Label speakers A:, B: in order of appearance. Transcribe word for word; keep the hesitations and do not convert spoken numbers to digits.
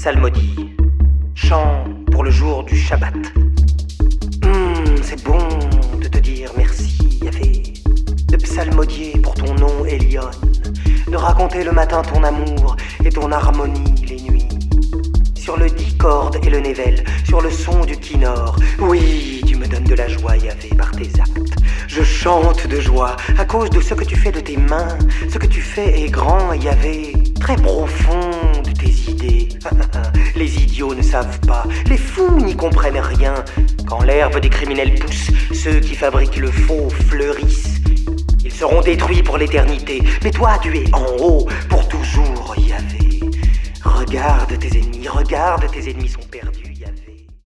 A: psalmodie, chant pour le jour du Shabbat. Hum, c'est bon de te dire merci, Yahvé, de psalmodier pour ton nom Elion, de raconter le matin ton amour et ton harmonie les nuits. Sur le dix cordes et le nével, sur le son du kinnor. Oui, tu me donnes de la joie, Yahvé, par tes actes. Je chante de joie à cause de ce que tu fais de tes mains. Ce que tu fais est grand, Yahvé, très profond de tes idées. Les idiots ne savent pas, les fous n'y comprennent rien. Quand l'herbe des criminels pousse, ceux qui fabriquent le faux fleurissent. Ils seront détruits pour l'éternité, mais toi tu es en haut pour toujours, Yahvé. Regarde tes ennemis, regarde tes ennemis sont perdus.